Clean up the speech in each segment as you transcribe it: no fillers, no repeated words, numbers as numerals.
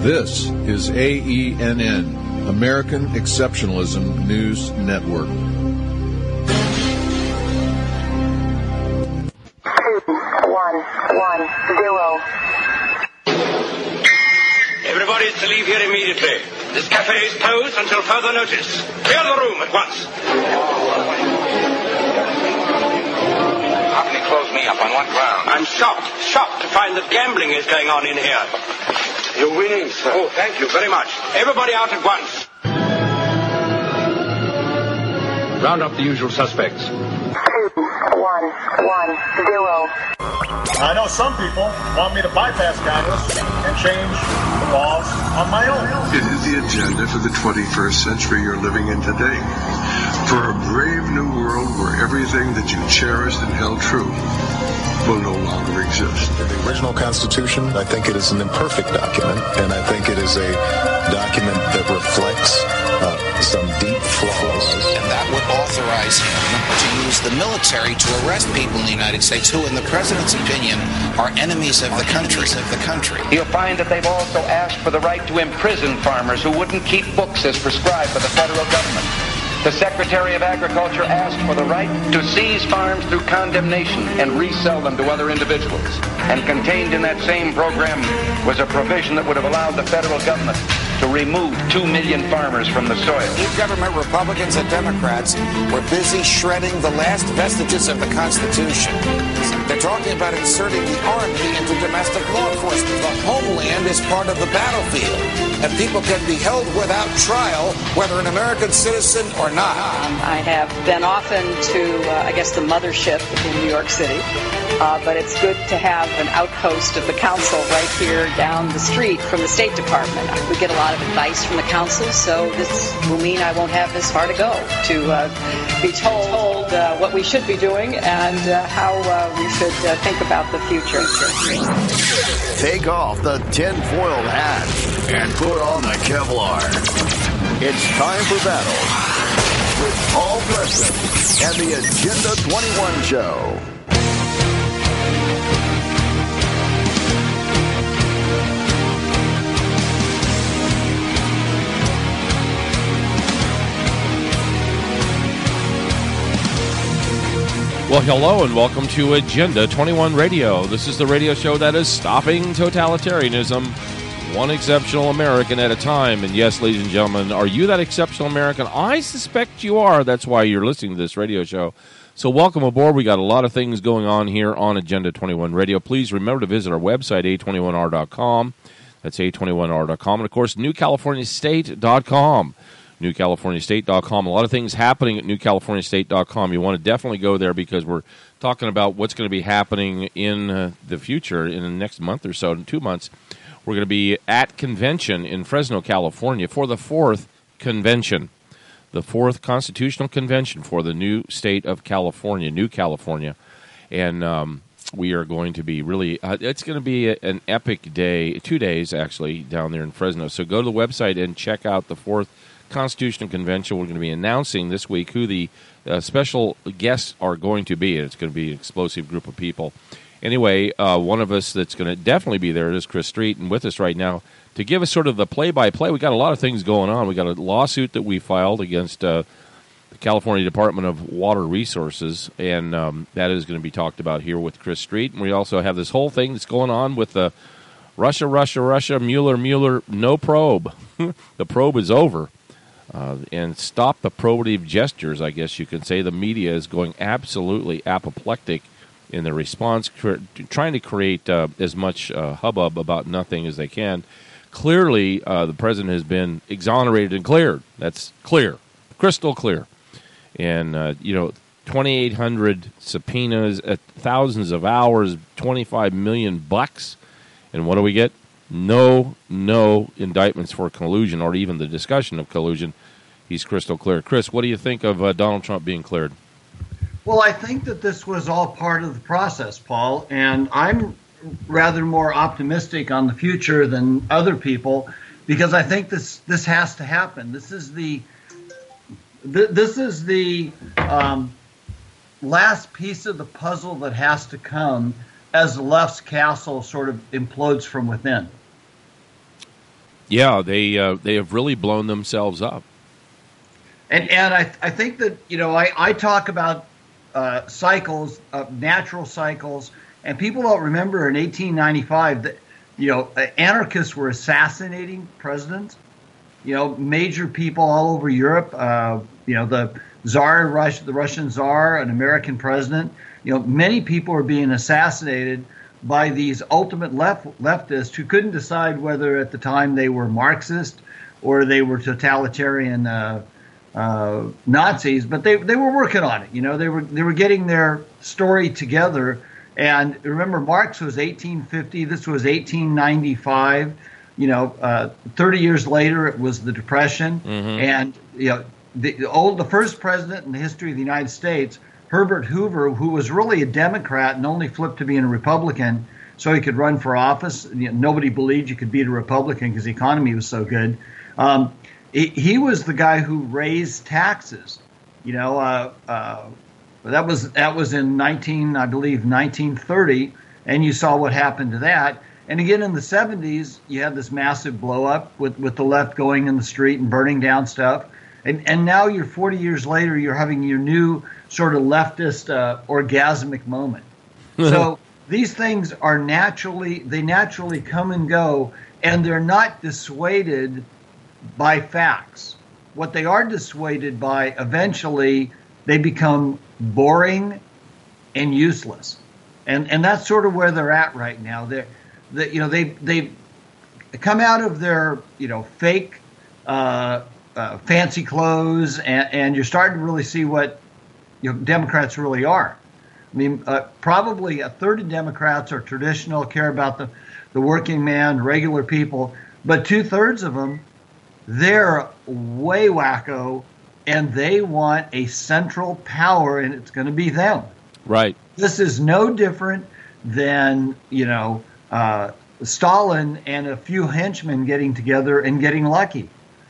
This is AENN, American Exceptionalism News Network. 2110. Everybody is to leave here immediately. This cafe is closed until further notice. Clear the room at once. How can he close me up? On what ground? I'm shocked to find that gambling is going on in here. You're winning, sir. Oh, thank you very much. Everybody out at once. Round up the usual suspects. 2110. I know some people want me to bypass Congress and change the laws on my own. It is the agenda for the 21st century you're living in today. For a brave new world where everything that you cherished and held true will no longer exist. The original Constitution, I think it is an imperfect document, and I think it is a document that reflects some deep flaws. And that would authorize him to use the military to arrest people in the United States who, in the president's opinion, are enemies of the country. You'll find that they've also asked for the right to imprison farmers who wouldn't keep books as prescribed by the federal government. The Secretary of Agriculture asked for the right to seize farms through condemnation and resell them to other individuals. And contained in that same program was a provision that would have allowed the federal government to remove 2 million farmers from the soil. Government Republicans and Democrats were busy shredding the last vestiges of the Constitution. They're talking about inserting the Army into domestic law enforcement. The homeland is part of the battlefield, and people can be held without trial, whether an American citizen or not. I have been often to, the mothership in New York City, but it's good to have an outpost of the council right here down the street from the State Department. We get a lot of advice from the council, so this will mean I won't have this far to go to be told what we should be doing and how we should think about the future. Take off the tinfoil hat and put on the Kevlar. It's time for battle with Paul Preston and the Agenda 21 Show. Well, hello and welcome to Agenda 21 Radio. This is the radio show that is stopping totalitarianism, one exceptional American at a time. And yes, ladies and gentlemen, are you that exceptional American? I suspect you are. That's why you're listening to this radio show. So welcome aboard. We got a lot of things going on here on Agenda 21 Radio. Please remember to visit our website, a21r.com. That's a21r.com. And, of course, newcaliforniastate.com. newcaliforniastate.com. A lot of things happening at newcaliforniastate.com. You want to definitely go there because we're talking about what's going to be happening in the future in the next month or so, in 2 months. We're going to be at convention in Fresno, California for the 4th convention, the 4th constitutional convention for the new state of California, New California. And we are going to be really, it's going to be an epic day, 2 days actually, down there in Fresno. So go to the website and check out the 4th Constitutional Convention. We're going to be announcing this week who the special guests are going to be. It's going to be an explosive group of people. Anyway, one of us that's going to definitely be there is Chris Street, and with us right now to give us sort of the play-by-play. We got a lot of things going on. We got a lawsuit that we filed against the California Department of Water Resources, and that is going to be talked about here with Chris Street. And we also have this whole thing that's going on with the Russia, Mueller, no probe. The probe is over. And stop the probative gestures, I guess you could say. The media is going absolutely apoplectic in their response, trying to create as much hubbub about nothing as they can. Clearly, the president has been exonerated and cleared. That's clear, crystal clear. And, 2,800 subpoenas, thousands of hours, $25 million. And what do we get? No indictments for collusion or even the discussion of collusion. He's crystal clear. Chris, what do you think of Donald Trump being cleared? Well, I think that this was all part of the process, Paul, and I'm rather more optimistic on the future than other people because I think this has to happen. This is the last piece of the puzzle that has to come as the left's castle sort of implodes from within. Yeah, they have really blown themselves up. And I think that, I talk about cycles, natural cycles, and people don't remember in 1895 that, anarchists were assassinating presidents, major people all over Europe, the Tsar, the Russian Tsar, an American president, many people are being assassinated by these ultimate leftists who couldn't decide whether at the time they were Marxist or they were totalitarian Nazis, but they were working on it. They were getting their story together. And remember, Marx was 1850. This was 1895. 30 years later, it was the Depression. And the first president in the history of the United States, Herbert Hoover, who was really a Democrat and only flipped to being a Republican so he could run for office. Nobody believed you could beat a Republican because the economy was so good. He was the guy who raised taxes. That was in 1930, and you saw what happened to that. And again, in the 70s, you had this massive blow up with the left going in the street and burning down stuff. And now you're 40 years later, you're having your new sort of leftist orgasmic moment. So these things are naturally come and go, and they're not dissuaded by facts. What they are dissuaded by, eventually, they become boring and useless. And that's sort of where they're at right now. They've come out of their fake fancy clothes, and you're starting to really see what Democrats really are. I mean, probably a third of Democrats are traditional, care about the working man, regular people, but 2/3 of them, they're way wacko, and they want a central power, and it's going to be them. Right. This is no different than Stalin and a few henchmen getting together and getting lucky.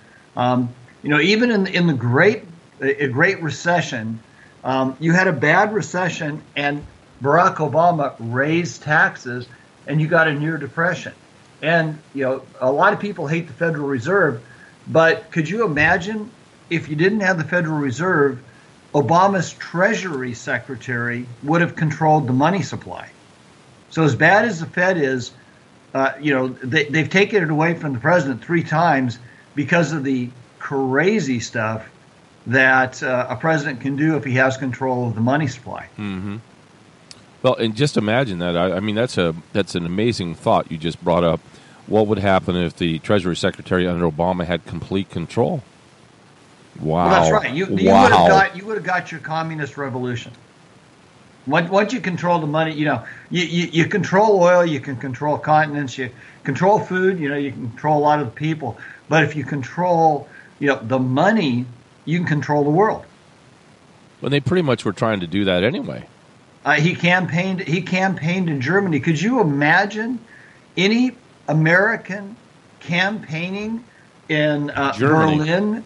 Even in the Great Recession, you had a bad recession, and Barack Obama raised taxes, and you got a near depression. And a lot of people hate the Federal Reserve, but could you imagine if you didn't have the Federal Reserve, Obama's Treasury Secretary would have controlled the money supply. So as bad as the Fed is, they've taken it away from the president 3 times because of the crazy stuff that a president can do if he has control of the money supply. Mm-hmm. Well, and just imagine that. I mean, that's an amazing thought you just brought up. What would happen if the Treasury Secretary under Obama had complete control? Wow. Well, that's right. You would have got your communist revolution. Once you control the money, you control oil, you can control continents, you control food, you can control a lot of the people. But if you control, the money, you can control the world. Well, they pretty much were trying to do that anyway. He campaigned in Germany. Could you imagine any American campaigning in Berlin?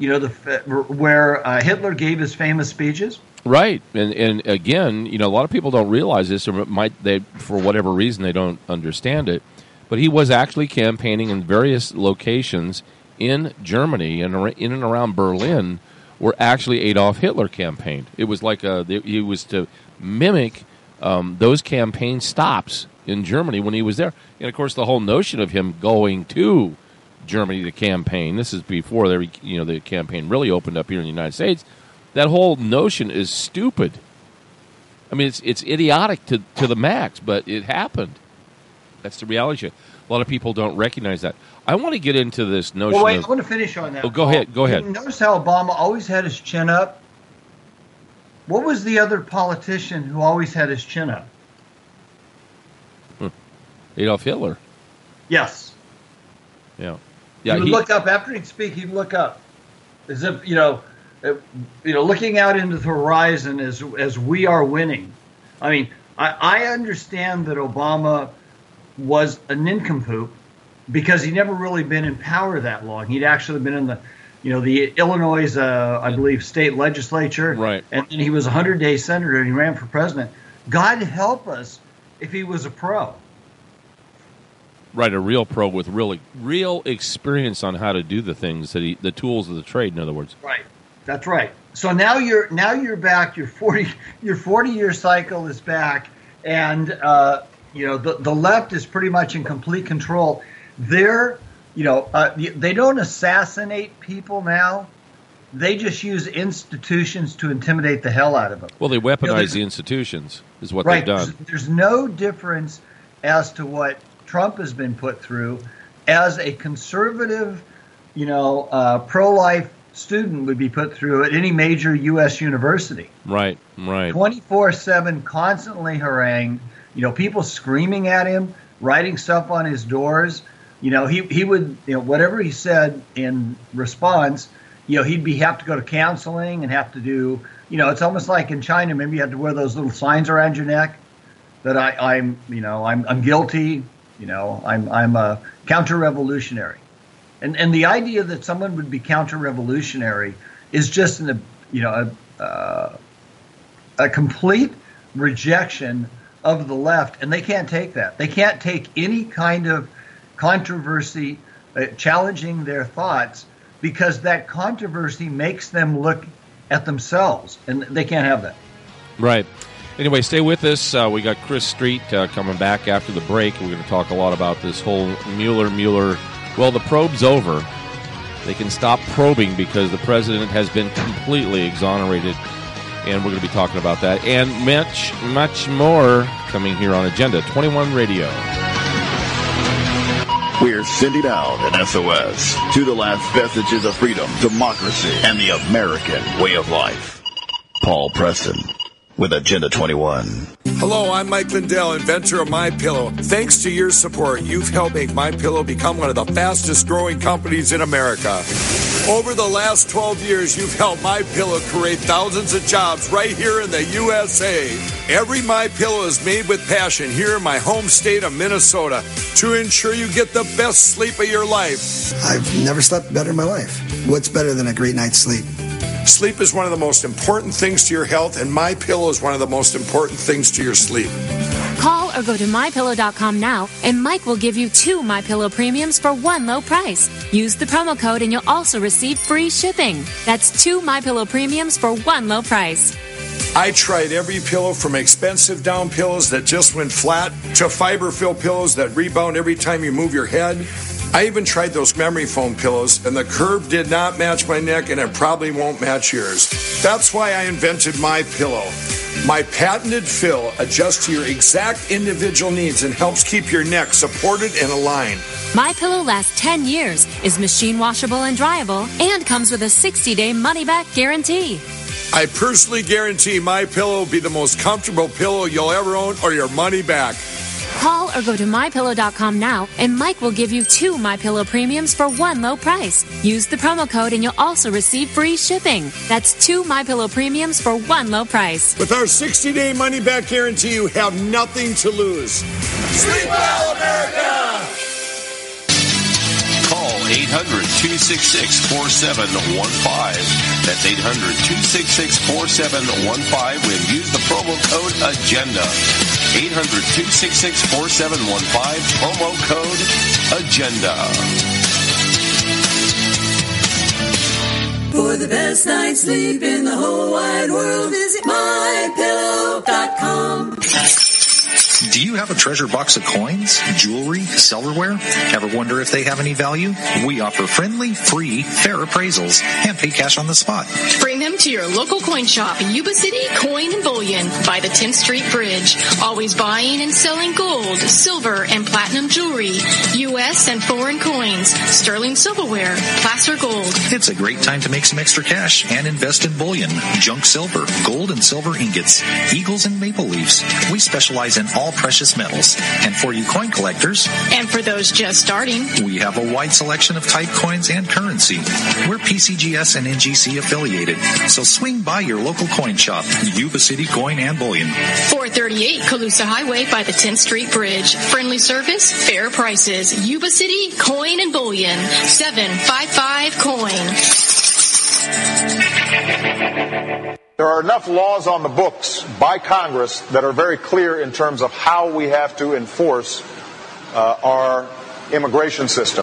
Where Hitler gave his famous speeches. Right, and again, a lot of people don't realize this, or for whatever reason they don't understand it. But he was actually campaigning in various locations in Germany and in and around Berlin, where actually Adolf Hitler campaigned. It was like he was to mimic those campaign stops in Germany when he was there, and of course the whole notion of him going to Germany to campaign. This is before the campaign really opened up here in the United States. That whole notion is stupid. I mean, it's idiotic to the max, but it happened. That's the reality. A lot of people don't recognize that. I want to get into this notion. Well, wait, I want to finish on that. Oh, go ahead. Notice how Obama always had his chin up. What was the other politician who always had his chin up? Adolf Hitler. Yes. Yeah. He would look up after he'd speak. He'd look up, as if looking out into the horizon as we are winning. I mean, I understand that Obama was a nincompoop because he'd never really been in power that long. He'd actually been in the Illinois, I believe, state legislature, right? And he was a 100-day senator, and he ran for president. God help us if he was a pro. Right, a real pro with real experience on how to do the things the tools of the trade. In other words, right. That's right. So now you're back. Your 40-year cycle is back, and the left is pretty much in complete control. They don't assassinate people now. They just use institutions to intimidate the hell out of them. Well, they weaponize the institutions, is what they've done. There's no difference as to what Trump has been put through as a conservative, pro-life student would be put through at any major U.S. university. Right. 24/7, constantly harangued. People screaming at him, writing stuff on his doors. He would, whatever he said in response, he'd have to go to counseling and have to do, it's almost like in China, maybe you have to wear those little signs around your neck that I'm guilty, I'm a counter-revolutionary. And the idea that someone would be counter-revolutionary is just a complete rejection of the left, and they can't take that. They can't take any kind of controversy challenging their thoughts, because that controversy makes them look at themselves, and they can't have that. Right. Anyway, stay with us. We got Chris Street coming back after the break. We're going to talk a lot about this whole Mueller. Well, the probe's over. They can stop probing because the president has been completely exonerated, and we're going to be talking about that and much, much more coming here on Agenda 21 Radio. We're sending out an SOS to the last vestiges of freedom, democracy, and the American way of life. Paul Preston with Agenda 21. Hello, I'm Mike Lindell, inventor of MyPillow. Thanks to your support, you've helped make MyPillow become one of the fastest growing companies in America. Over the last 12 years, you've helped MyPillow create thousands of jobs right here in the USA. Every MyPillow is made with passion here in my home state of Minnesota to ensure you get the best sleep of your life. I've never slept better in my life. What's better than a great night's sleep? Sleep is one of the most important things to your health, and MyPillow is one of the most important things to your sleep. Call or go to MyPillow.com now, and Mike will give you 2 MyPillow premiums for one low price. Use the promo code, and you'll also receive free shipping. That's 2 MyPillow premiums for one low price. I tried every pillow from expensive down pillows that just went flat to fiber-filled pillows that rebound every time you move your head. I even tried those memory foam pillows, and the curve did not match my neck, and it probably won't match yours. That's why I invented MyPillow. My patented fill adjusts to your exact individual needs and helps keep your neck supported and aligned. MyPillow lasts 10 years, is machine washable and dryable, and comes with a 60-day money-back guarantee. I personally guarantee MyPillow will be the most comfortable pillow you'll ever own, or your money back. Call or go to MyPillow.com now, and Mike will give you 2 MyPillow premiums for one low price. Use the promo code, and you'll also receive free shipping. That's 2 MyPillow premiums for one low price. With our 60-day money-back guarantee, you have nothing to lose. Sleep well, America! Call 800-266-4715. That's 800-266-4715 and use the promo code AGENDA. 800-266-4715, promo code AGENDA. For the best night's sleep in the whole wide world, visit MyPillow.com. Do you have a treasure box of coins, jewelry, silverware? Ever wonder if they have any value? We offer friendly, free, fair appraisals and pay cash on the spot. Bring them to your local coin shop, Yuba City Coin and Bullion by the 10th Street Bridge. Always buying and selling gold, silver, and platinum jewelry, U.S. and foreign coins, sterling silverware, placer gold. It's a great time to make some extra cash and invest in bullion, junk silver, gold and silver ingots, eagles and maple leaves. We specialize in all precious metals. And for you coin collectors, and for those just starting, we have a wide selection of type coins and currency. We're PCGS and NGC affiliated, so swing by your local coin shop, Yuba City Coin and Bullion. 438 Colusa Highway by the 10th Street Bridge. Friendly service, fair prices. Yuba City Coin and Bullion. 755 Coin. There are enough laws on the books by Congress that are very clear in terms of how we have to enforce our immigration system.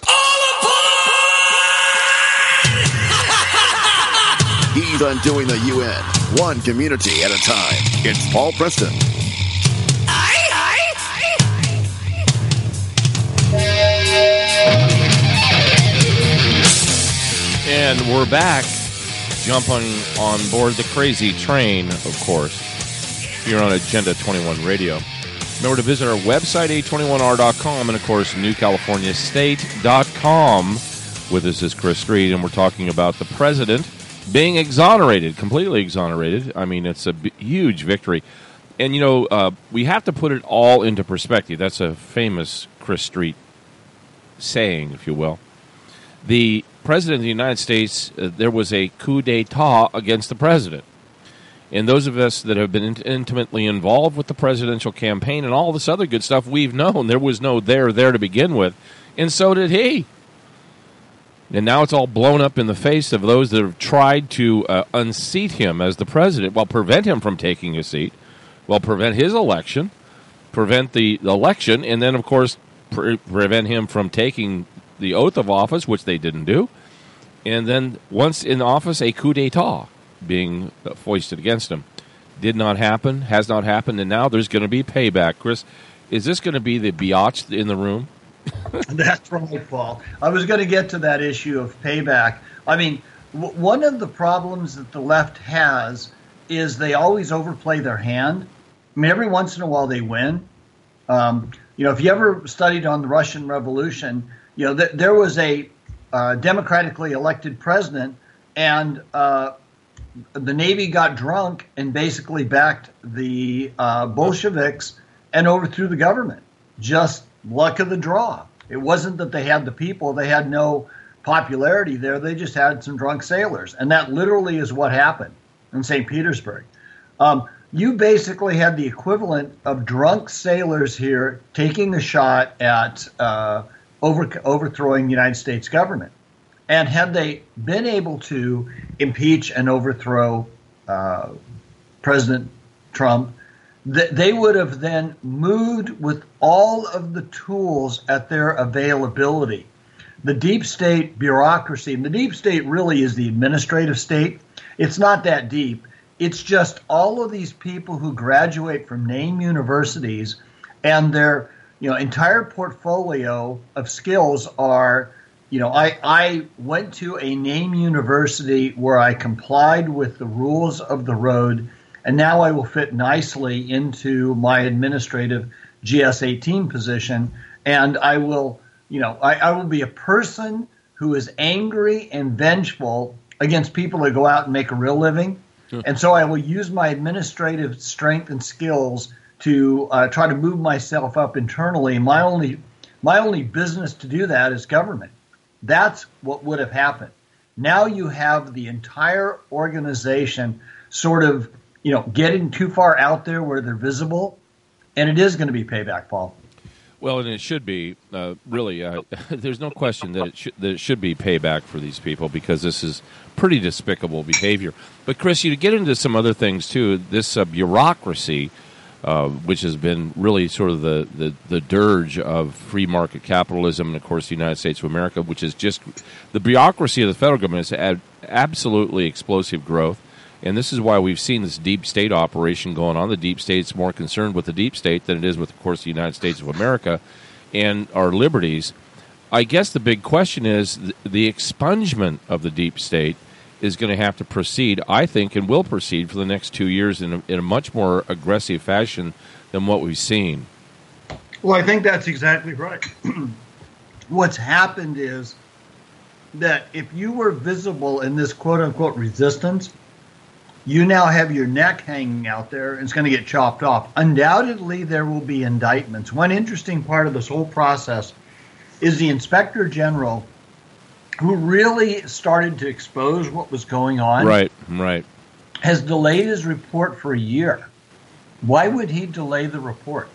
He's undoing the UN, one community at a time. It's Paul Preston. And we're back, jumping on board the crazy train, of course, here on Agenda 21 Radio. Remember to visit our website, a21r.com, and, of course, newcaliforniastate.com. With us is Chris Street, and we're talking about the president being exonerated, completely exonerated. I mean, it's a huge victory. And, you know, we have to put it all into perspective. That's a famous Chris Street saying, if you will. The President of the United States, there was a coup d'etat against the president. And those of us that have been intimately involved with the presidential campaign and all this other good stuff, we've known there was no there to begin with, and so did he. And now it's all blown up in the face of those that have tried to unseat him as the president, well, prevent him from taking a seat, well, prevent his election, prevent the election, and then, of course, prevent him from taking the oath of office, which they didn't do. And then once in office, a coup d'etat being foisted against him. Did not happen, has not happened, and now there's going to be payback. Chris, is this going to be the biatch in the room? That's right, Paul. I was going to get to that issue of payback. I mean, one of the problems that the left has is they always overplay their hand. I mean, every once in a while they win. If you ever studied on the Russian Revolution, there was a democratically elected president, and the Navy got drunk and basically backed the Bolsheviks and overthrew the government. Just luck of the draw. It wasn't that they had the people. They had no popularity there. They just had some drunk sailors. And that literally is what happened in St. Petersburg. You basically had the equivalent of drunk sailors here taking a shot at overthrowing the United States government. And had they been able to impeach and overthrow President Trump, they would have then moved with all of the tools at their availability. The deep state bureaucracy, and the deep state really is the administrative state. It's not that deep. It's just all of these people who graduate from name universities, and their entire portfolio of skills are, I went to a name university where I complied with the rules of the road, and now I will fit nicely into my administrative GS-18 position, and I will, I will be a person who is angry and vengeful against people that go out and make a real living. Sure. And so I will use my administrative strength and skills to try to move myself up internally. My only business to do that is government. That's what would have happened. Now you have the entire organization sort of, getting too far out there where they're visible, and it is going to be payback, Paul. Well, and it should be, really, there's no question that it should be payback for these people, because this is pretty despicable behavior. But, Chris, you get into some other things, too. This bureaucracy, which has been really sort of the dirge of free market capitalism and, of course, the United States of America, which is just the bureaucracy of the federal government has had absolutely explosive growth. And this is why we've seen this deep state operation going on. The deep state's more concerned with the deep state than it is with, of course, the United States of America and our liberties. I guess the big question is the expungement of the deep state is going to have to proceed, I think, and will proceed for the next 2 years in a much more aggressive fashion than what we've seen. Well, I think that's exactly right. What's happened is that if you were visible in this quote-unquote resistance, you now have your neck hanging out there, and it's going to get chopped off. Undoubtedly, there will be indictments. One interesting part of this whole process is the Inspector General, who really started to expose what was going on. Right. Has delayed his report for a year. Why would he delay the report?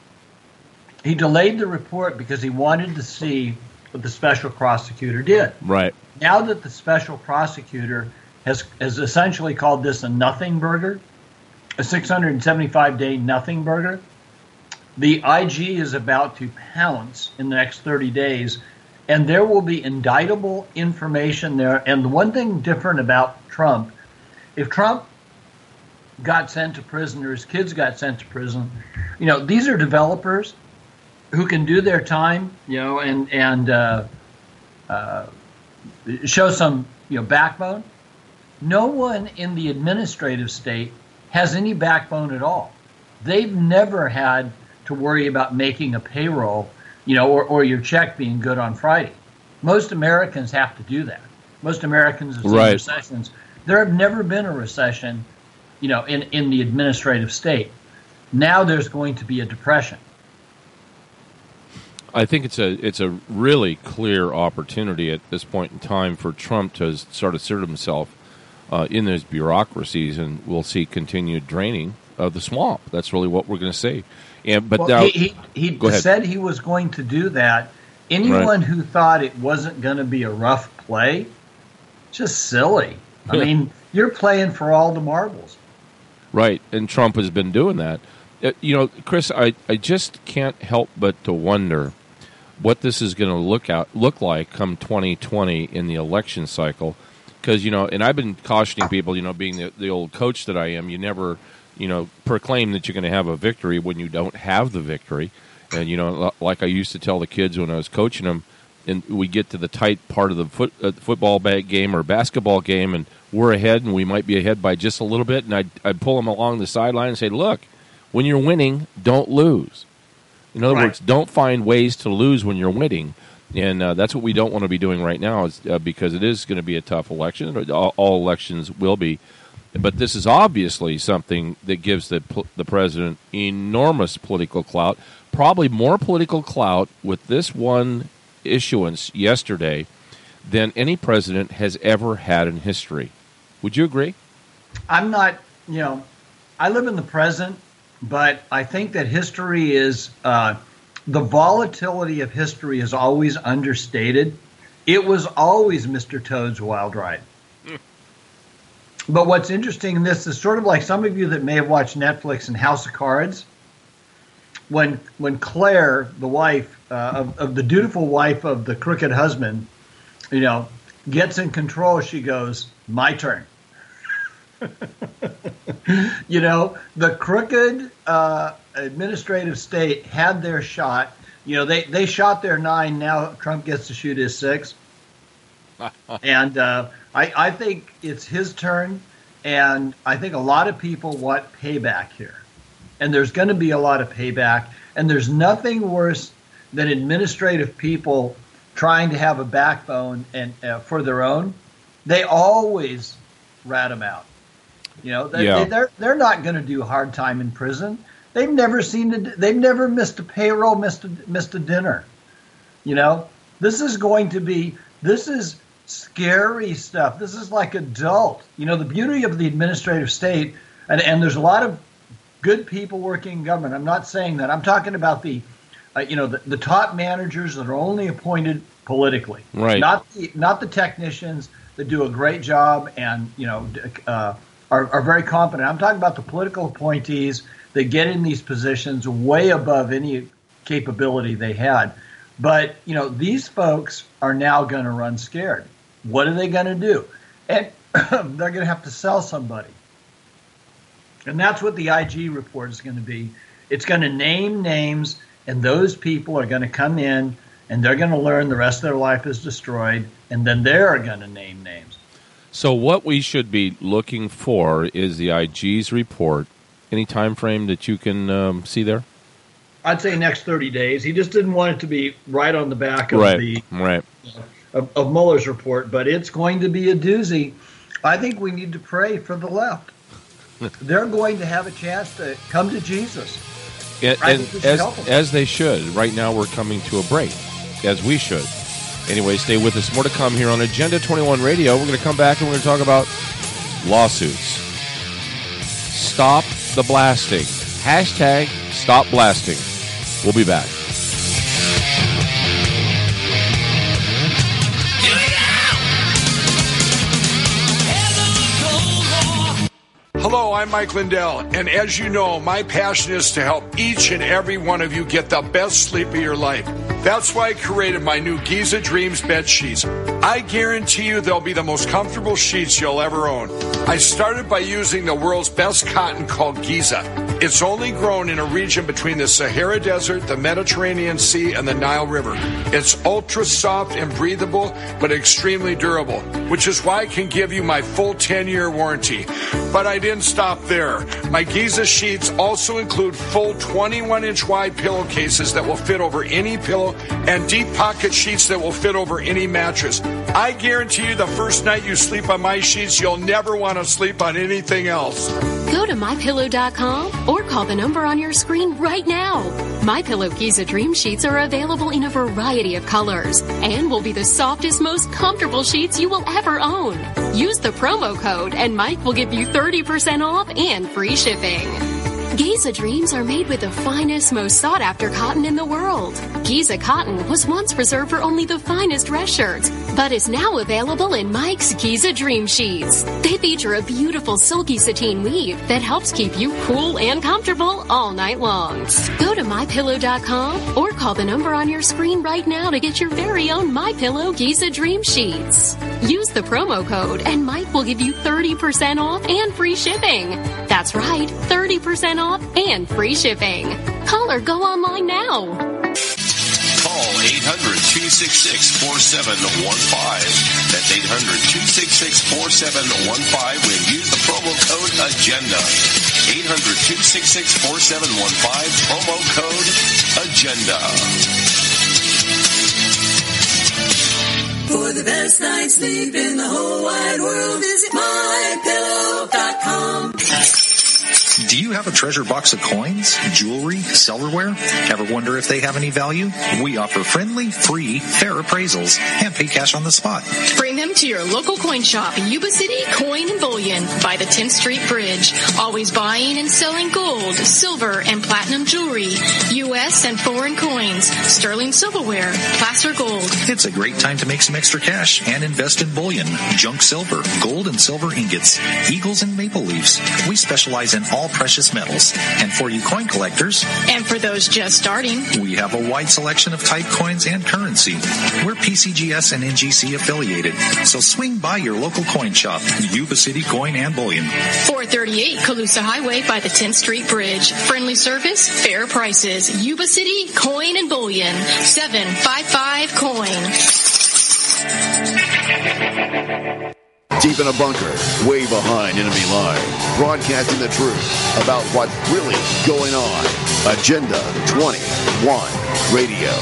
He delayed the report because he wanted to see what the special prosecutor did. Right. Now that the special prosecutor has essentially called this a nothing burger, a 675-day nothing burger, The IG is about to pounce in the next 30 days, and there will be indictable information there. And the one thing different about Trump, if Trump got sent to prison or his kids got sent to prison, these are developers who can do their time, and show some, backbone. No one in the administrative state has any backbone at all. They've never had to worry about making a payroll, or your check being good on Friday. Most Americans have to do that. Most Americans have seen recessions. There have never been a recession, in the administrative state. Now there's going to be a depression. I think it's a really clear opportunity at this point in time for Trump to sort of assert himself in those bureaucracies, and we'll see continued draining of the swamp. That's really what we're going to see. Now he said he was going to do that. Anyone who thought it wasn't going to be a rough play, just silly. I mean, you're playing for all the marbles. Right, and Trump has been doing that. Chris, I just can't help but to wonder what this is going to look like come 2020 in the election cycle. Because, and I've been cautioning people, being the old coach that I am, you never, proclaim that you're going to have a victory when you don't have the victory. And, like I used to tell the kids when I was coaching them, and we get to the tight part of the football game or basketball game, and we're ahead, and we might be ahead by just a little bit, and I'd pull them along the sideline and say, look, when you're winning, don't lose. In other words, don't find ways to lose when you're winning. And that's what we don't want to be doing right now, is because it is going to be a tough election. All elections will be. But this is obviously something that gives the president enormous political clout, probably more political clout with this one issuance yesterday than any president has ever had in history. Would you agree? I'm not, I live in the present, but I think that history is, the volatility of history is always understated. It was always Mr. Toad's wild ride. But what's interesting in this is sort of like some of you that may have watched Netflix and House of Cards. When Claire, the wife of the dutiful wife of the crooked husband, gets in control, she goes, "My turn." The crooked administrative state had their shot. They shot their 9. Now Trump gets to shoot his 6. And I think it's his turn. And I think a lot of people want payback here. And there's going to be a lot of payback. And there's nothing worse than administrative people trying to have a backbone and for their own. They always rat them out. They're not going to do hard time in prison. They've never missed a payroll, missed a dinner. This is scary stuff. This is like adult. The beauty of the administrative state, and there's a lot of good people working in government. I'm not saying that. I'm talking about the top managers that are only appointed politically, right? Not the technicians that do a great job and are very competent. I'm talking about the political appointees that get in these positions way above any capability they had. But, these folks are now going to run scared. What are they going to do? And they're going to have to sell somebody. And that's what the IG report is going to be. It's going to name names, and those people are going to come in, and they're going to learn the rest of their life is destroyed, and then they're going to name names. So what we should be looking for is the IG's report. Any time frame that you can see there? I'd say next 30 days. He just didn't want it to be right on the back of of Mueller's report, but it's going to be a doozy. I think we need to pray for the left. They're going to have a chance to come to Jesus. And as they should. Right now we're coming to a break, as we should. Anyway, stay with us. More to come here on Agenda 21 Radio. We're going to come back and we're going to talk about lawsuits. Stop the blasting. Hashtag stop blasting. We'll be back. Hello, I'm Mike Lindell, and as you know, my passion is to help each and every one of you get the best sleep of your life. That's why I created my new Giza Dreams bed sheets. I guarantee you they'll be the most comfortable sheets you'll ever own. I started by using the world's best cotton called Giza. It's only grown in a region between the Sahara Desert, the Mediterranean Sea, and the Nile River. It's ultra soft and breathable, but extremely durable, which is why I can give you my full 10-year warranty. But I didn't stop there. My Giza sheets also include full 21-inch wide pillowcases that will fit over any pillow and deep pocket sheets that will fit over any mattress. I guarantee you the first night you sleep on my sheets, you'll never want to sleep on anything else. Go to MyPillow.com or call the number on your screen right now. MyPillow Giza Dream Sheets are available in a variety of colors and will be the softest, most comfortable sheets you will ever own. Use the promo code and Mike will give you 30% off and free shipping. Giza Dreams are made with the finest, most sought-after cotton in the world. Giza cotton was once reserved for only the finest dress shirts, but is now available in Mike's Giza Dream Sheets. They feature a beautiful silky sateen weave that helps keep you cool and comfortable all night long. Go to MyPillow.com or call the number on your screen right now to get your very own MyPillow Giza Dream Sheets. Use the promo code and Mike will give you 30% off and free shipping. That's right, 30% off and free shipping. Call or go online now. Call 800-266-4715. That's 800-266-4715 when use the promo code AGENDA. 800-266-4715, promo code AGENDA. For the best night's sleep in the whole wide world, visit MyPillow.com. Do you have a treasure box of coins, jewelry, silverware? Ever wonder if they have any value? We offer friendly, free, fair appraisals and pay cash on the spot. Bring them to your local coin shop, Yuba City Coin and Bullion by the 10th Street Bridge. Always buying and selling gold, silver, and platinum jewelry, U.S. and foreign coins, sterling silverware, placer gold. It's a great time to make some extra cash and invest in bullion, junk silver, gold and silver ingots, eagles and maple leaves. We specialize in all precious metals. And for you coin collectors, and for those just starting, we have a wide selection of type coins and currency. We're PCGS and NGC affiliated, so swing by your local coin shop, Yuba City Coin and Bullion. 438 Colusa Highway by the 10th Street Bridge. Friendly service, fair prices. Yuba City Coin and Bullion. 755 Coin. Deep in a bunker, way behind enemy lines, broadcasting the truth about what's really going on. Agenda 21 Radio.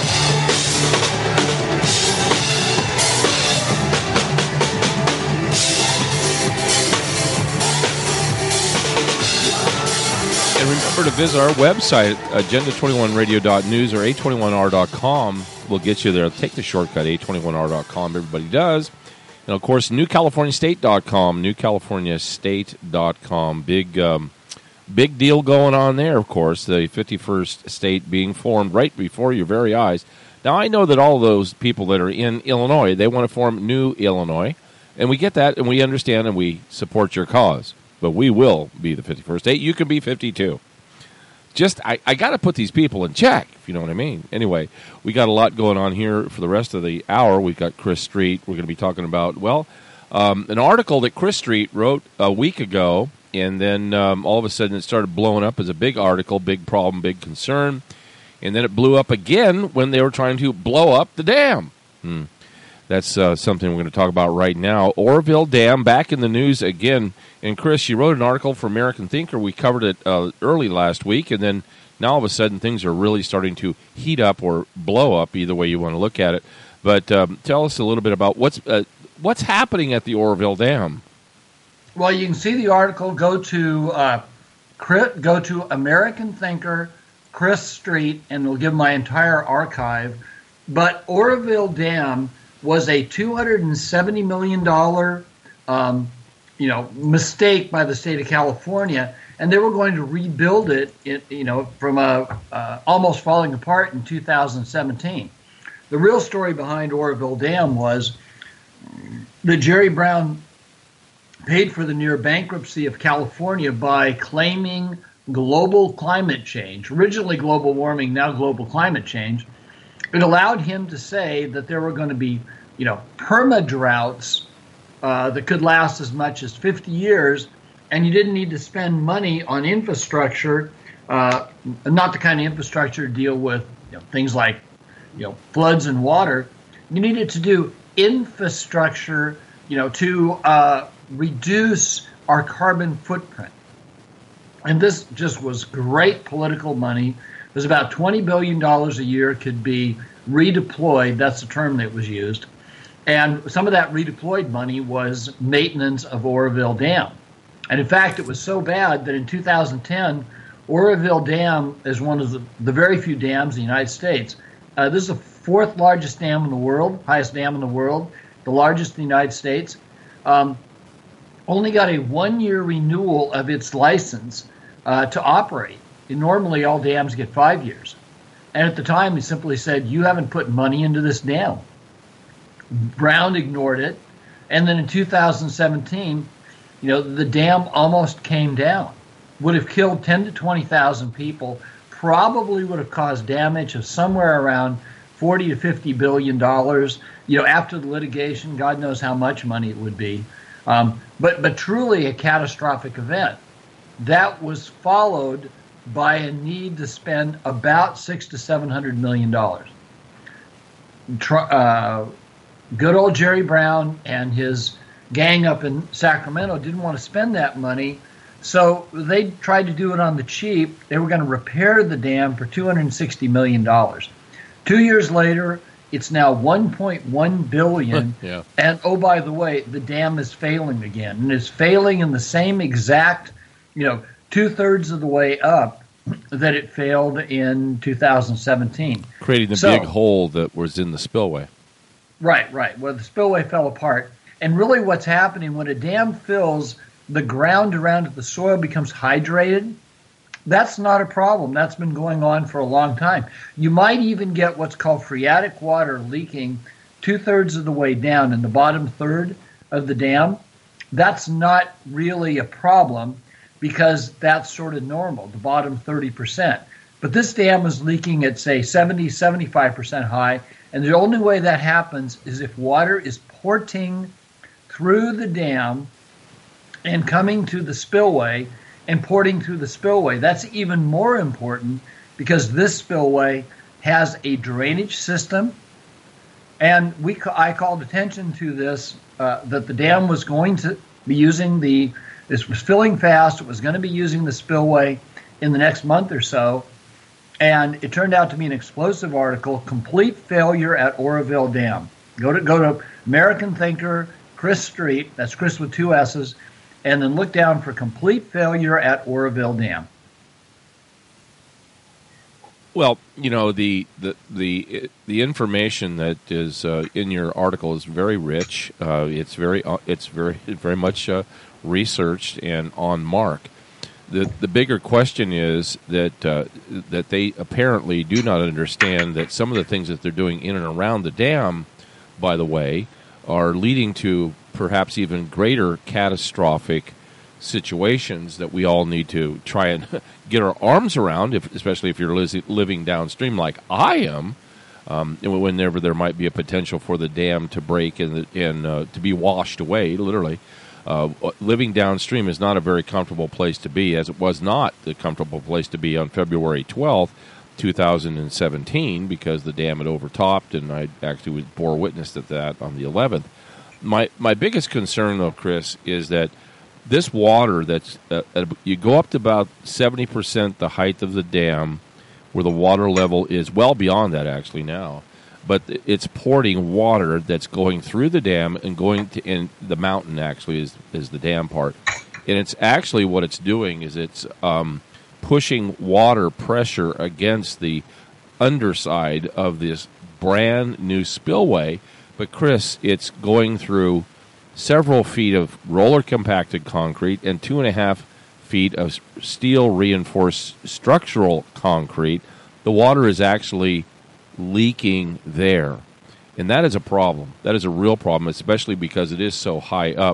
And remember to visit our website, agenda21radio.news or a21r.com. We'll get you there. Take the shortcut, a21r.com. Everybody does. And, of course, newcaliforniastate.com, newcaliforniastate.com. Big deal going on there, of course, the 51st state being formed right before your very eyes. Now, I know that all those people that are in Illinois, they want to form new Illinois, and we get that, and we understand, and we support your cause. But we will be the 51st state. You can be 52. Just, I got to put these people in check, if you know what I mean. Anyway, we got a lot going on here for the rest of the hour. We've got Chris Street. We're going to be talking about, an article that Chris Street wrote a week ago, and then all of a sudden it started blowing up as a big article, big problem, big concern. And then it blew up again when they were trying to blow up the dam. That's something we're going to talk about right now. Oroville Dam back in the news again. And Chris, you wrote an article for American Thinker. We covered it early last week, and then now all of a sudden things are really starting to heat up or blow up, either way you want to look at it. But tell us a little bit about what's happening at the Oroville Dam. Well, you can see the article. Go to American Thinker, Chris Street, and it'll give my entire archive. But Oroville Dam was a $270 million mistake by the state of California, and they were going to rebuild it, from almost falling apart in 2017. The real story behind Oroville Dam was the Jerry Brown paid for the near bankruptcy of California by claiming global climate change, originally global warming, now global climate change. It allowed him to say that there were going to be, perma-droughts that could last as much as 50 years, and you didn't need to spend money on infrastructure, not the kind of infrastructure to deal with things like floods and water. You needed to do infrastructure, to reduce our carbon footprint. And this just was great political money. It was about $20 billion a year could be redeployed. That's the term that was used. And some of that redeployed money was maintenance of Oroville Dam. And in fact, it was so bad that in 2010, Oroville Dam is one of the very few dams in the United States. This is the fourth largest dam in the world, highest dam in the world, the largest in the United States. Only got a 1-year renewal of its license to operate. And normally all dams get 5 years. And at the time, he simply said, you haven't put money into this dam. Brown ignored it. And then in 2017, the dam almost came down. Would have killed 10 to 20,000 people, probably would have caused damage of somewhere around $40 to $50 billion. After the litigation, God knows how much money it would be. But truly a catastrophic event. That was followed by a need to spend about $600 to $700 million. Good old Jerry Brown and his gang up in Sacramento didn't want to spend that money, so they tried to do it on the cheap. They were going to repair the dam for $260 million. 2 years later, it's now $1.1 billion. Yeah. And, oh, by the way, the dam is failing again. And it's failing in the same exact, two-thirds of the way up that it failed in 2017. Creating the big hole that was in the spillway. Right. Well, the spillway fell apart. And really what's happening, when a dam fills, the ground around it, the soil becomes hydrated. That's not a problem. That's been going on for a long time. You might even get what's called phreatic water leaking 2/3 of the way down in the bottom third of the dam. That's not really a problem because that's sort of normal, the bottom 30%. But this dam is leaking at, say, 70, 75% high, and the only way that happens is if water is porting through the dam and coming to the spillway and porting through the spillway. That's even more important because this spillway has a drainage system. And I called attention to this, that the dam was going to be using this was filling fast. It was going to be using the spillway in the next month or so. And it turned out to be an explosive article, Complete Failure at Oroville Dam. Go to American Thinker, Chris Street, that's Chris with 2 S's, and then look down for Complete Failure at Oroville Dam. Well, the information that is in your article is very rich. It's very much researched and on mark. The bigger question is that they apparently do not understand that some of the things that they're doing in and around the dam, by the way, are leading to perhaps even greater catastrophic situations that we all need to try and get our arms around, especially if you're living downstream like I am, whenever there might be a potential for the dam to break and to be washed away, literally. Living downstream is not a very comfortable place to be, as it was not the comfortable place to be on February 12th, 2017, because the dam had overtopped, and I actually bore witness to that on the 11th. My biggest concern, though, Chris, is that this water that's you go up to about 70% the height of the dam, where the water level is well beyond that actually now, but it's porting water that's going through the dam and going to in the mountain. Actually, is the dam part, and it's actually what it's doing is it's pushing water pressure against the underside of this brand new spillway. But Chris, it's going through several feet of roller compacted concrete and 2.5 feet of steel reinforced structural concrete. The water is actually leaking there. And that is a problem. That is a real problem, especially because it is so high up.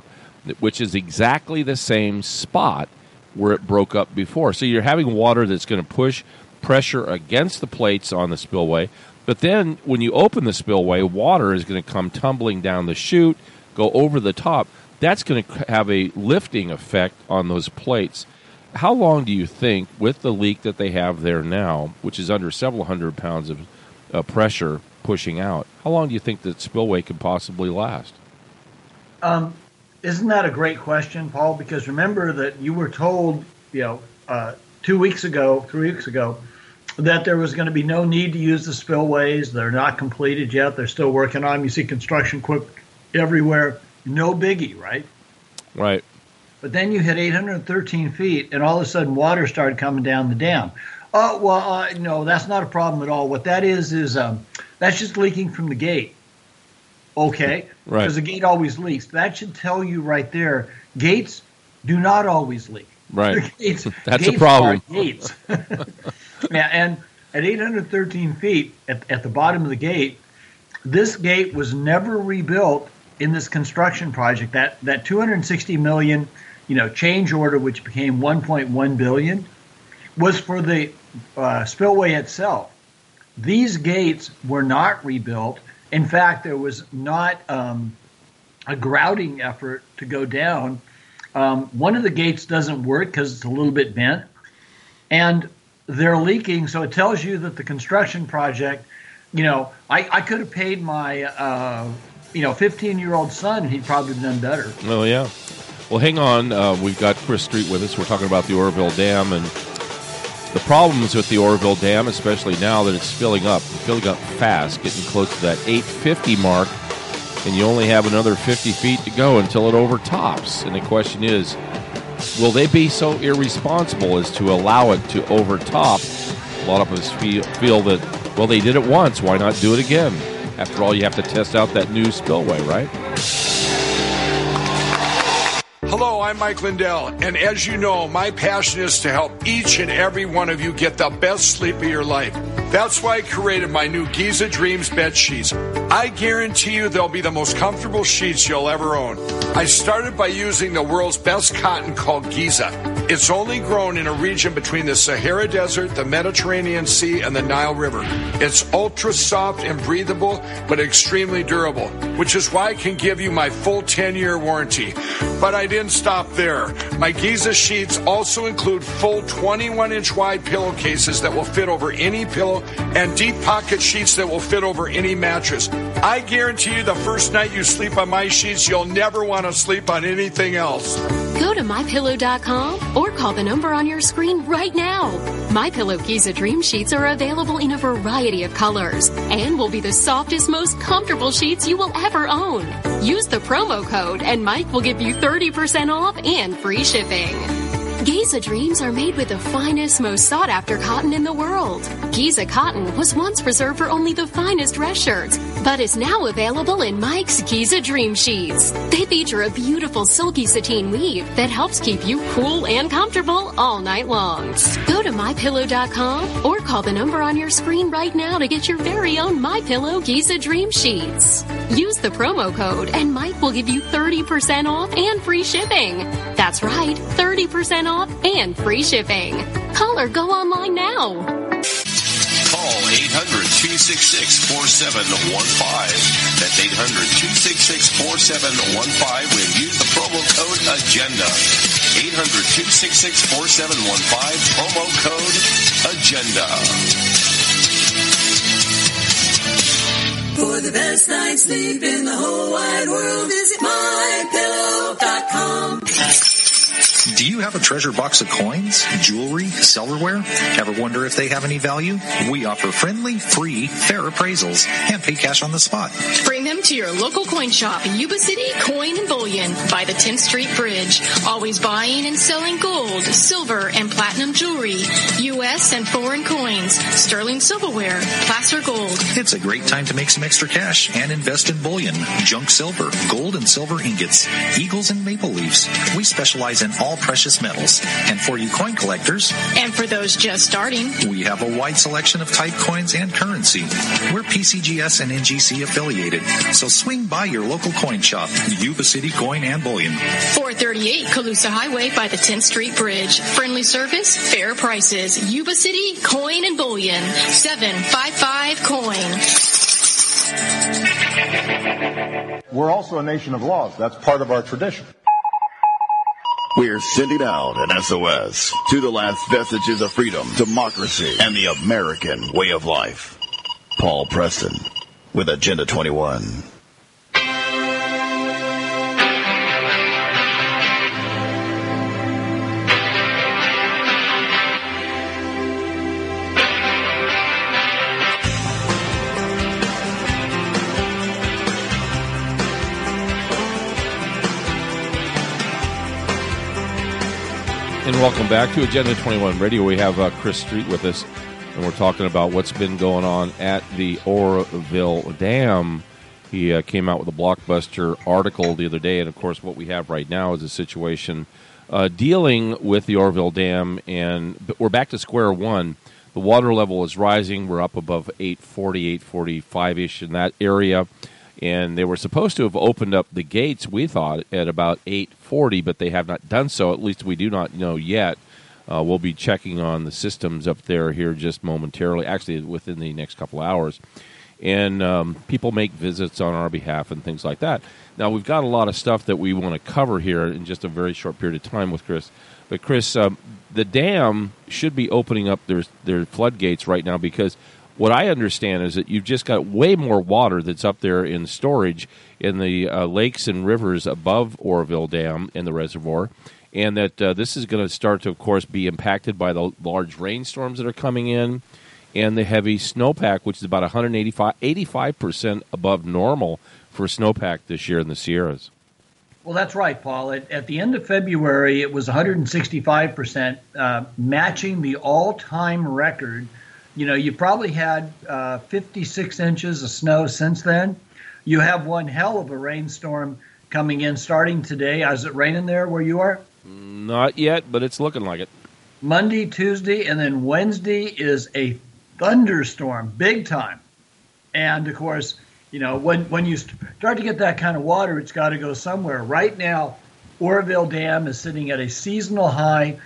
which is exactly the same spot where it broke up before. So you're having water that's going to push pressure against the plates on the spillway, but then when you open the spillway, water is going to come tumbling down the chute, go over the top. That's going to have a lifting effect on those plates. How long do you think, with the leak that they have there now, which is under several hundred pounds of pressure pushing out, how long do you think that spillway could possibly last? Isn't that a great question, Paul? Because remember that you were told, 3 weeks ago, that there was going to be no need to use the spillways. They're not completed yet. They're still working on them. You see construction equipment everywhere. No biggie, right? Right. But then you hit 813 feet, and all of a sudden water started coming down the dam. No, that's not a problem at all. What that is that's just leaking from the gate. Okay? Right. Because the gate always leaks. That should tell you right there, gates do not always leak. Right. Gates, that's gates a problem. Are gates. Yeah, and at 813 feet at the bottom of the gate, this gate was never rebuilt in this construction project. That $260 million, change order, which became $1.1 billion, was for the spillway itself. These gates were not rebuilt. In fact, there was not a grouting effort to go down. One of the gates doesn't work because it's a little bit bent, and they're leaking. So it tells you that the construction project, I could have paid my 15-year-old son, he'd probably done better. Oh, yeah. Well, hang on. We've got Chris Street with us. We're talking about the Oroville Dam and the problems with the Oroville Dam, especially now that it's filling up fast, getting close to that 850 mark, and you only have another 50 feet to go until it overtops. And the question is, will they be so irresponsible as to allow it to overtop? A lot of us feel that, well, they did it once. Why not do it again? After all, you have to test out that new spillway, right? Hello, I'm Mike Lindell, and as you know, my passion is to help each and every one of you get the best sleep of your life. That's why I created my new Giza Dreams bed sheets. I guarantee you they'll be the most comfortable sheets you'll ever own. I started by using the world's best cotton called Giza. It's only grown in a region between the Sahara Desert, the Mediterranean Sea, and the Nile River. It's ultra soft and breathable, but extremely durable, which is why I can give you my full 10-year warranty. But I didn't stop there. My Giza sheets also include full 21-inch wide pillowcases that will fit over any pillow and deep pocket sheets that will fit over any mattress. I guarantee you the first night you sleep on my sheets, you'll never want to sleep on anything else. Go to MyPillow.com or call the number on your screen right now. MyPillow Giza Dream Sheets are available in a variety of colors and will be the softest, most comfortable sheets you will ever own. Use the promo code and Mike will give you 30% off and free shipping. Giza Dreams are made with the finest, most sought-after cotton in the world. Giza cotton was once reserved for only the finest dress shirts, but is now available in Mike's Giza Dream Sheets. They feature a beautiful silky sateen weave that helps keep you cool and comfortable all night long. Go to MyPillow.com or call the number on your screen right now to get your very own MyPillow Giza Dream Sheets. Use the promo code and Mike will give you 30% off and free shipping. That's right, 30% off and free shipping. Call or go online now. Call 800-266-4715. That's 800-266-4715 when use the promo code AGENDA. 800-266-4715, promo code AGENDA. For the best night's sleep in the whole wide world, visit MyPillow.com. Do you have a treasure box of coins, jewelry, silverware? Ever wonder if they have any value? We offer friendly, free, fair appraisals and pay cash on the spot. Bring them to your local coin shop in Yuba City Coin and Bullion by the 10th Street Bridge. Always buying and selling gold, silver, and platinum jewelry, U.S. and foreign coins, sterling silverware, placer gold. It's a great time to make some extra cash and invest in bullion, junk silver, gold and silver ingots, eagles and maple leaves. We specialize in all precious metals. And for you coin collectors, and for those just starting, we have a wide selection of type coins and currency. We're PCGS and NGC affiliated, so swing by your local coin shop, Yuba City Coin and Bullion. 438 Colusa Highway by the 10th Street Bridge. Friendly service, fair prices. Yuba City Coin and Bullion. 755 Coin. We're also a nation of laws. That's part of our tradition. We're sending out an SOS to the last vestiges of freedom, democracy, and the American way of life. Paul Preston with Agenda 21. And welcome back to Agenda 21 Radio. We have Chris Street with us, and we're talking about what's been going on at the Oroville Dam. He came out with a blockbuster article the other day, and of course what we have right now is a situation dealing with the Oroville Dam, and we're back to square one. The water level is rising. We're up above 840, 845-ish in that area. And they were supposed to have opened up the gates, we thought, at about 8:40, but they have not done so. At least we do not know yet. We'll be checking on the systems up there here just momentarily, actually within the next couple of hours. And people make visits on our behalf and things like that. Now, we've got a lot of stuff that we want to cover here in just a very short period of time with Chris. But, Chris, the dam should be opening up their floodgates right now because what I understand is that you've just got way more water that's up there in storage in the lakes and rivers above Oroville Dam in the reservoir, and that this is going to start to, of course, be impacted by the large rainstorms that are coming in and the heavy snowpack, which is about 85% above normal for snowpack this year in the Sierras. Well, that's right, Paul. At the end of February, it was 165%, matching the all-time record. You know, you probably had 56 inches of snow since then. You have one hell of a rainstorm coming in starting today. Is it raining there where you are? Not yet, but it's looking like it. Monday, Tuesday, and then Wednesday is a thunderstorm, big time. And, of course, you know, when you start to get that kind of water, it's got to go somewhere. Right now, Oroville Dam is sitting at a seasonal high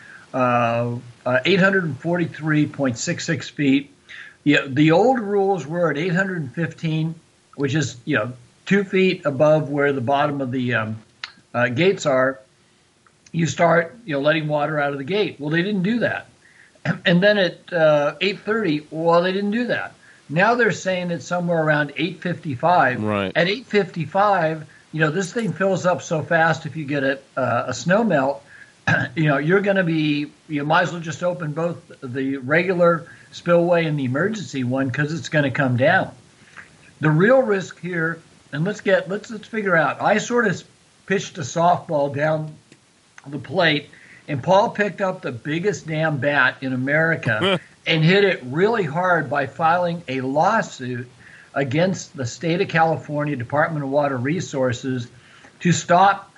843.66 feet. The old rules were at 815, which is 2 feet above where the bottom of the gates are. You start letting water out of the gate. Well, they didn't do that. And then at 8:30, well, they didn't do that. Now they're saying it's somewhere around 8:55. Right. At 8:55, this thing fills up so fast. If you get a snow melt, you're going to be, you might as well just open both the regular spillway and the emergency one because it's going to come down. The real risk here, and let's figure out. I sort of pitched a softball down the plate, and Paul picked up the biggest damn bat in America and hit it really hard by filing a lawsuit against the state of California Department of Water Resources to stop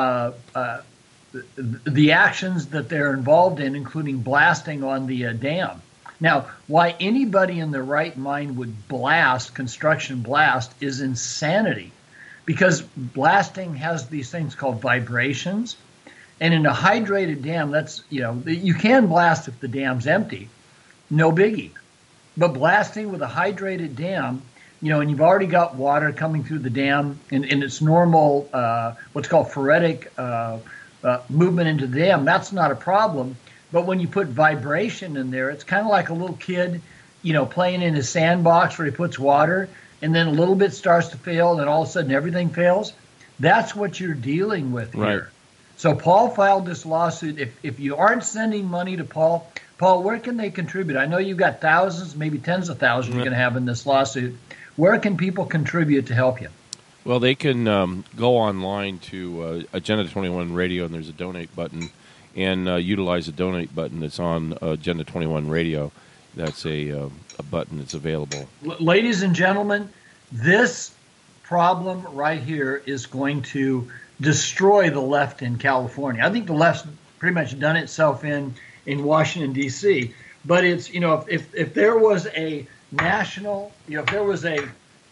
the actions that they're involved in, including blasting on the dam. Now, why anybody in their right mind would construction blast, is insanity, because blasting has these things called vibrations. And in a hydrated dam, that's, you can blast if the dam's empty, no biggie. But blasting with a hydrated dam, and you've already got water coming through the dam in its normal, what's called phoretic movement into the dam, that's not a problem. But when you put vibration in there, it's kind of like a little kid, playing in his sandbox where he puts water, and then a little bit starts to fail, and then all of a sudden everything fails. That's what you're dealing with here. Right. So Paul filed this lawsuit. If you aren't sending money to Paul, where can they contribute? I know you've got thousands, maybe tens of thousands you're going to have in this lawsuit. Where can people contribute to help you? Well, they can go online to Agenda 21 Radio, and there's a donate button, and utilize the donate button that's on Agenda 21 Radio. That's a button that's available. Ladies and gentlemen, this problem right here is going to destroy the left in California. I think the left's pretty much done itself in Washington, D.C. But it's, if there was a national, if there was a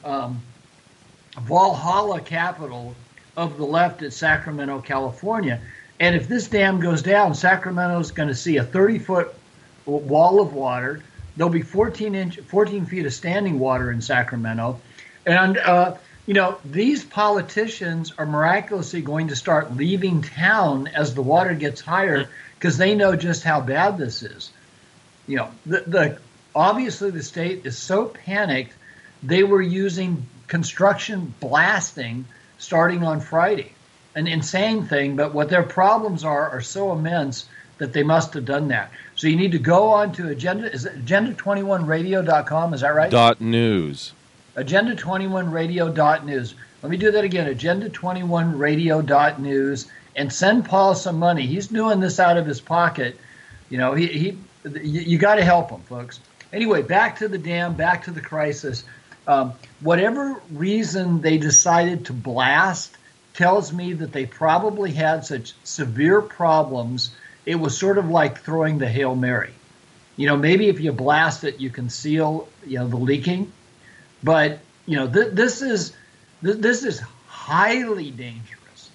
Valhalla capital of the left at Sacramento, California, and if this dam goes down, Sacramento's going to see a 30-foot wall of water. There'll be 14 feet of standing water in Sacramento. And, these politicians are miraculously going to start leaving town as the water gets higher because they know just how bad this is. Obviously the state is so panicked, they were using construction blasting starting on Friday. An insane thing, but what their problems are so immense that they must have done that. So you need to go on to agenda21radio.com, is that right? .news. Agenda21radio.news. Let me do that again, agenda21radio.news, and send Paul some money. He's doing this out of his pocket. You got to help him, folks. Anyway, back to the dam, back to the crisis. Whatever reason they decided to blast tells me that they probably had such severe problems, it was sort of like throwing the Hail Mary. Maybe if you blast it, you can seal, the leaking. But, this is highly dangerous.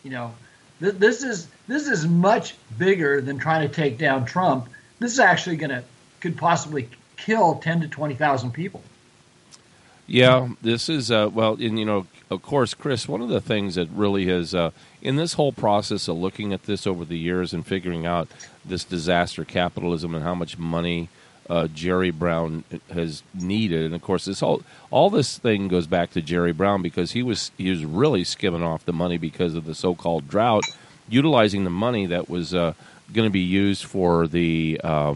This is much bigger than trying to take down Trump. This is actually could possibly kill 10 to 20,000 people. Yeah, this is, of course, Chris, one of the things that really has, in this whole process of looking at this over the years and figuring out this disaster capitalism and how much money Jerry Brown has needed, and of course, all this thing goes back to Jerry Brown because he was really skimming off the money because of the so-called drought, utilizing the money that was going to be used for the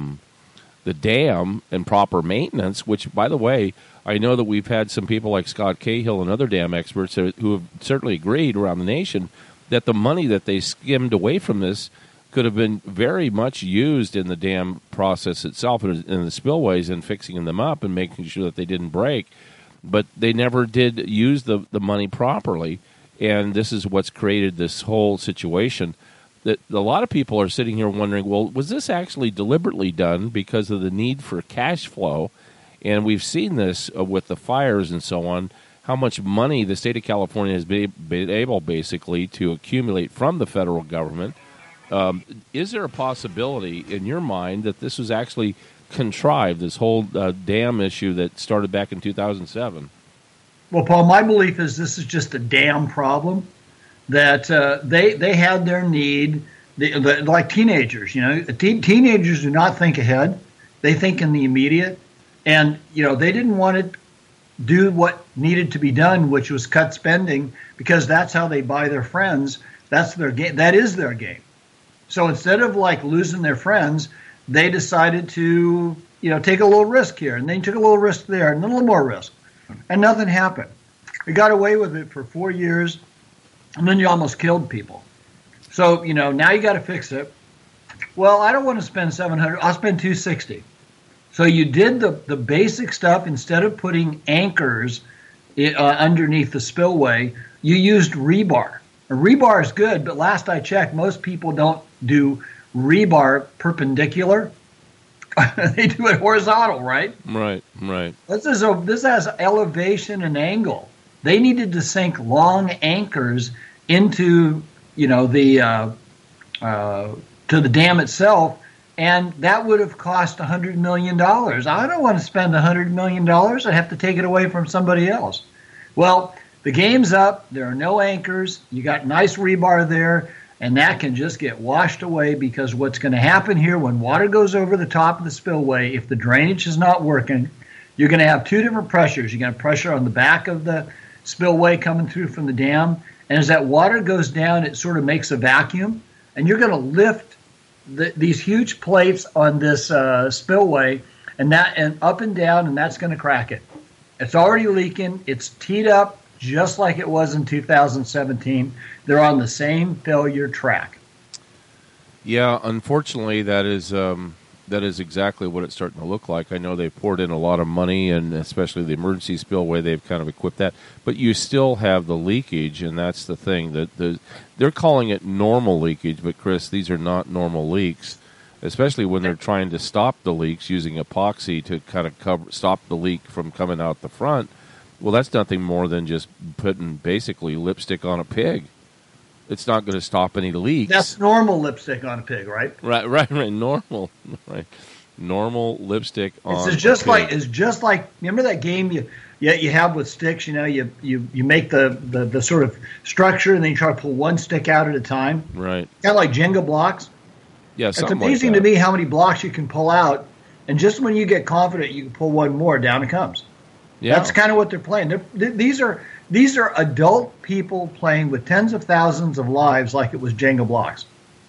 dam and proper maintenance, which, by the way, I know that we've had some people like Scott Cahill and other dam experts who have certainly agreed around the nation that the money that they skimmed away from this could have been very much used in the dam process itself and in the spillways and fixing them up and making sure that they didn't break. But they never did use the money properly, and this is what's created this whole situation. That a lot of people are sitting here wondering, well, was this actually deliberately done because of the need for cash flow? And we've seen this with the fires and so on, how much money the state of California has been able basically to accumulate from the federal government. Is there a possibility in your mind that this was actually contrived, this whole dam issue that started back in 2007? Well, Paul, my belief is this is just a dam problem, that they had their need, like teenagers, teenagers do not think ahead. They think in the immediate. And, they didn't want to do what needed to be done, which was cut spending, because that's how they buy their friends. That's their game. That is their game. So instead of losing their friends, they decided to, take a little risk here, and they took a little risk there, and a little more risk, and nothing happened. We got away with it for 4 years, and then you almost killed people. So, now you got to fix it. Well, I don't want to spend $700. I'll spend $260. So you did the basic stuff. Instead of putting anchors underneath the spillway, you used rebar. Rebar is good, but last I checked, most people don't do rebar perpendicular. They do it horizontal, right? Right. This has elevation and angle. They needed to sink long anchors into to the dam itself. And that would have cost $100 million. I don't want to spend $100 million. I'd have to take it away from somebody else. Well, the game's up. There are no anchors. You got nice rebar there, and that can just get washed away because what's going to happen here when water goes over the top of the spillway, if the drainage is not working, you're going to have two different pressures. You're going to have pressure on the back of the spillway coming through from the dam, and as that water goes down, it sort of makes a vacuum, and you're going to lift these huge plates on this spillway and up and down, and that's going to crack it. It's already leaking. It's teed up just like it was in 2017. They're on the same failure track. Yeah, unfortunately, that is That is exactly what it's starting to look like. I know they've poured in a lot of money, and especially the emergency spillway, they've kind of equipped that. But you still have the leakage, and that's the thing. They're calling it normal leakage, but, Chris, these are not normal leaks, especially when they're trying to stop the leaks using epoxy to kind of stop the leak from coming out the front. Well, that's nothing more than just putting basically lipstick on a pig. It's not going to stop any leaks. That's normal lipstick on a pig, right? Right. Normal, right? Normal lipstick on. It's just like remember that game you have with sticks. You know, you make the sort of structure, and then you try to pull one stick out at a time. Right. Kind of like Jenga blocks. Yeah, it's amazing to me how many blocks you can pull out, and just when you get confident, you can pull one more, down it comes. Yeah. That's kind of what they're playing. These are adult people playing with tens of thousands of lives like it was Jenga blocks.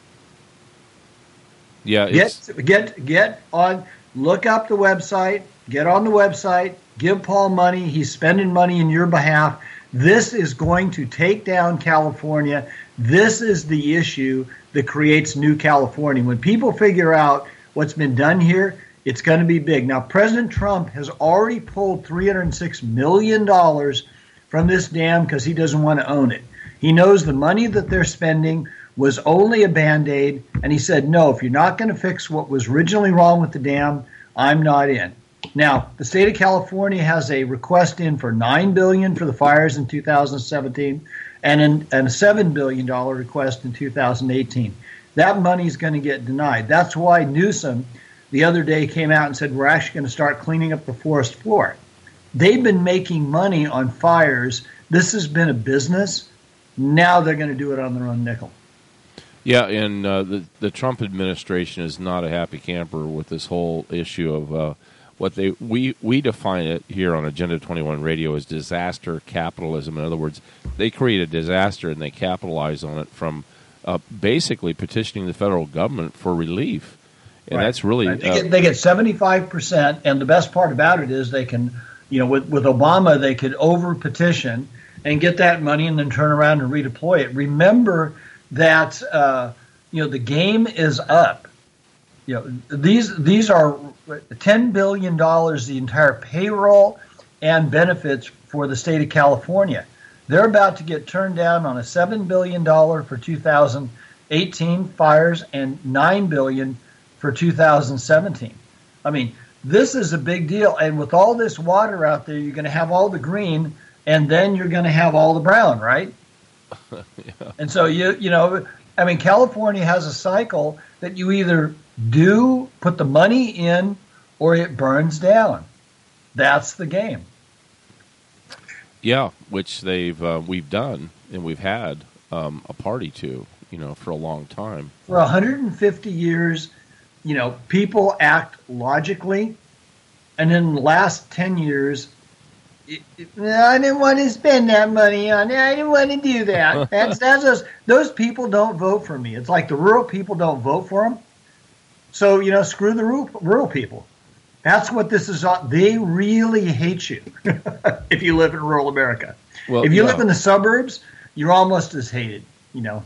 Yeah, get on. Look up the website. Get on the website. Give Paul money. He's spending money in your behalf. This is going to take down California. This is the issue that creates New California. When people figure out what's been done here, it's going to be big. Now, President Trump has already pulled $306 million from this dam because he doesn't want to own it. He knows the money that they're spending was only a Band-Aid, and he said, no, if you're not going to fix what was originally wrong with the dam, I'm not in. Now, the state of California has a request in for $9 billion for the fires in 2017 and a $7 billion request in 2018. That money is going to get denied. That's why Newsom the other day came out and said we're actually going to start cleaning up the forest floor. They've been making money on fires. This has been a business. Now they're going to do it on their own nickel. Yeah, and the Trump administration is not a happy camper with this whole issue of what we define it here on Agenda 21 Radio as disaster capitalism. In other words, they create a disaster and they capitalize on it from basically petitioning the federal government for relief. And that's really they get 75%, and the best part about it is they can, with Obama, they could over petition and get that money and then turn around and redeploy it. Remember that the game is up. These are $10 billion, the entire payroll and benefits for the state of California. They're about to get turned down on a $7 billion for 2018 fires and $9 billion for 2017. I mean, this is a big deal. And with all this water out there, you're going to have all the green, and then you're going to have all the brown, right? Yeah. And so, California has a cycle that you either do put the money in or it burns down. That's the game. Yeah, which we've done and we've had a party to, for a long time. For 150 years, people act logically, and in the last 10 years, I didn't want to spend that money on it. I didn't want to do that. That's those people don't vote for me. It's like the rural people don't vote for them. So, screw the rural people. That's what this is. They really hate you if you live in rural America. Well, if you live in the suburbs, you're almost as hated, The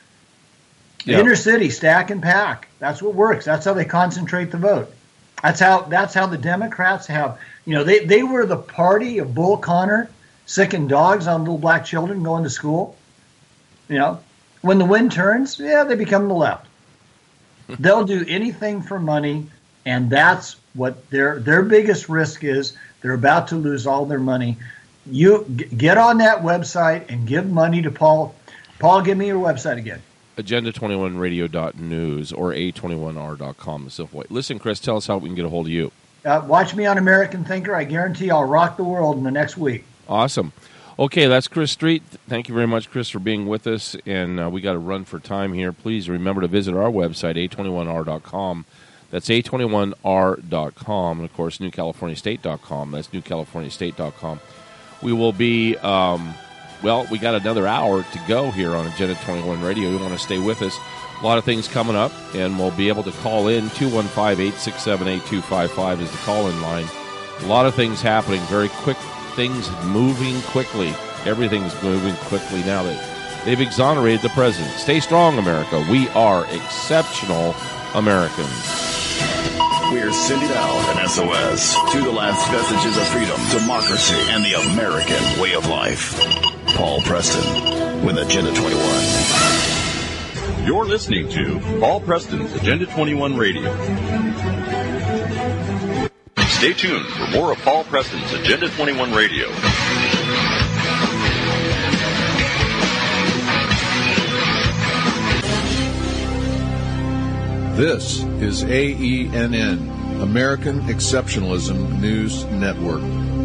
inner city, stack and pack. That's what works. That's how they concentrate the vote. That's how the Democrats have, they were the party of Bull Connor, sicking dogs on little black children going to school. When the wind turns, they become the left. They'll do anything for money, and that's what their biggest risk is. They're about to lose all their money. You get on that website and give money to Paul. Paul, give me your website again. Agenda21radio.news or a21r.com. The simple way. Listen, Chris, tell us how we can get a hold of you. Watch me on American Thinker. I guarantee I'll rock the world in the next week. Awesome. Okay, that's Chris Street. Thank you very much, Chris, for being with us. And we got to run for time here. Please remember to visit our website, a21r.com. That's a21r.com. And, of course, newcaliforniastate.com. That's newcaliforniastate.com. We will be... we got another hour to go here on Agenda 21 Radio. You want to stay with us. A lot of things coming up, and we'll be able to call in. 215-867-8255 is the call-in line. A lot of things happening, very quick things moving quickly. Everything's moving quickly now that they've exonerated the president. Stay strong, America. We are exceptional Americans. We are sending out an SOS to the last vestiges of freedom, democracy, and the American way of life. Paul Preston with Agenda 21. You're listening to Paul Preston's Agenda 21 Radio. Stay tuned for more of Paul Preston's Agenda 21 Radio. This is AENN, American Exceptionalism News Network.